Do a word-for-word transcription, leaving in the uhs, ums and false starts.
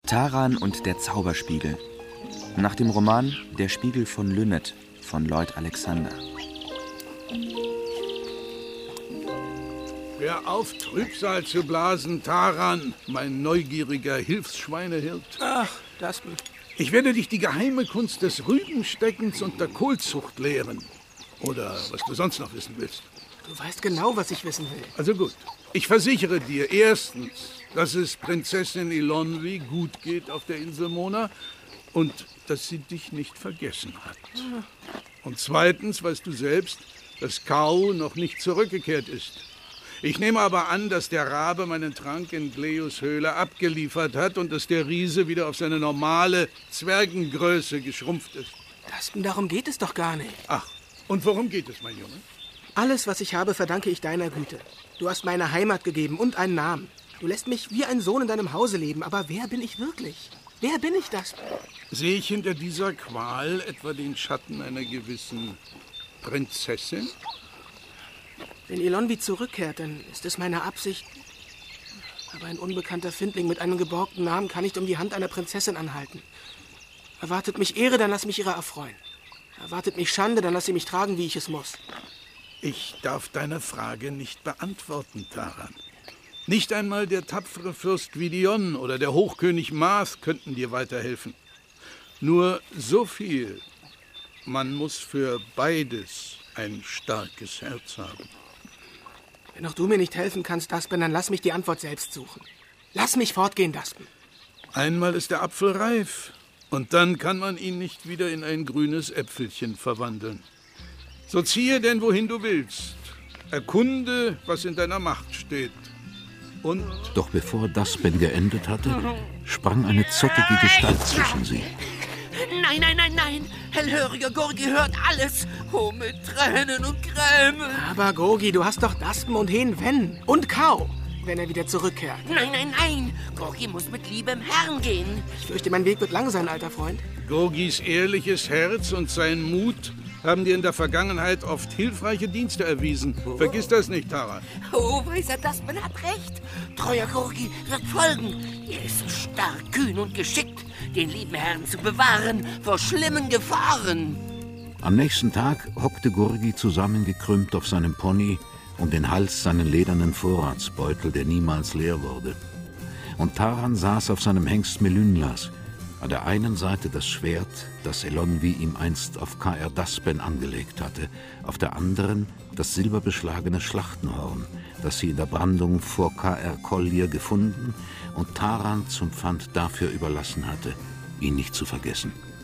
Taran und der Zauberspiegel. Nach dem Roman Der Spiegel von Lynnet von Lloyd Alexander. Hör auf, Trübsal zu blasen, Taran, mein neugieriger Hilfsschweinehirt. Ach, das... Ich werde dich die geheime Kunst des Rübensteckens und der Kohlzucht lehren. Oder was du sonst noch wissen willst. Du weißt genau, was ich wissen will. Also gut. Ich versichere dir erstens, dass es Prinzessin Eilonwy gut geht auf der Insel Mona und dass sie dich nicht vergessen hat. Und zweitens weißt du selbst, dass Kau noch nicht zurückgekehrt ist. Ich nehme aber an, dass der Rabe meinen Trank in Gleus Höhle abgeliefert hat und dass der Riese wieder auf seine normale Zwergengröße geschrumpft ist. Das, darum geht es doch gar nicht. Ach, und worum geht es, mein Junge? Alles, was ich habe, verdanke ich deiner Güte. Du hast mir eine Heimat gegeben und einen Namen. Du lässt mich wie ein Sohn in deinem Hause leben, aber wer bin ich wirklich? Wer bin ich das? Sehe ich hinter dieser Qual etwa den Schatten einer gewissen Prinzessin? Wenn Eilonwy zurückkehrt, dann ist es meine Absicht. Aber ein unbekannter Findling mit einem geborgten Namen kann nicht um die Hand einer Prinzessin anhalten. Erwartet mich Ehre, dann lass mich ihrer erfreuen. Erwartet mich Schande, dann lass sie mich tragen, wie ich es muss. Ich darf deine Frage nicht beantworten, Taran. Nicht einmal der tapfere Fürst Gwydion oder der Hochkönig Marth könnten dir weiterhelfen. Nur so viel: Man muss für beides ein starkes Herz haben. Wenn auch du mir nicht helfen kannst, Daspen, dann lass mich die Antwort selbst suchen. Lass mich fortgehen, Daspen. Einmal ist der Apfel reif und dann kann man ihn nicht wieder in ein grünes Äpfelchen verwandeln. So ziehe denn, wohin du willst. Erkunde, was in deiner Macht steht. Und... Doch bevor Daspen geendet hatte, sprang eine zottige Gestalt zwischen sie. Nein, nein, nein, nein. Hellhöriger Gurgi hört alles. Oh, mit Tränen und Grämen. Aber Gurgi, du hast doch Daspen und Hen Wen und Kau, wenn er wieder zurückkehrt. Nein, nein, nein. Gurgi muss mit liebem Herrn gehen. Ich fürchte, mein Weg wird lang sein, alter Freund. Gurgis ehrliches Herz und sein Mut haben dir in der Vergangenheit oft hilfreiche Dienste erwiesen. Oh. Vergiss das nicht, Taran. Oh, weißer Daspen hat recht. Treuer Gurgi wird folgen. Er ist stark, kühn und geschickt, den lieben Herrn zu bewahren vor schlimmen Gefahren. Am nächsten Tag hockte Gurgi zusammengekrümmt auf seinem Pony und den Hals seinen ledernen Vorratsbeutel, der niemals leer wurde. Und Taran saß auf seinem Hengst Melynlas, an der einen Seite das Schwert, das Eilonwy ihm einst auf Caer Daspen angelegt hatte, auf der anderen das silberbeschlagene Schlachtenhorn, das sie in der Brandung vor Caer Collier gefunden und Taran zum Pfand dafür überlassen hatte, ihn nicht zu vergessen.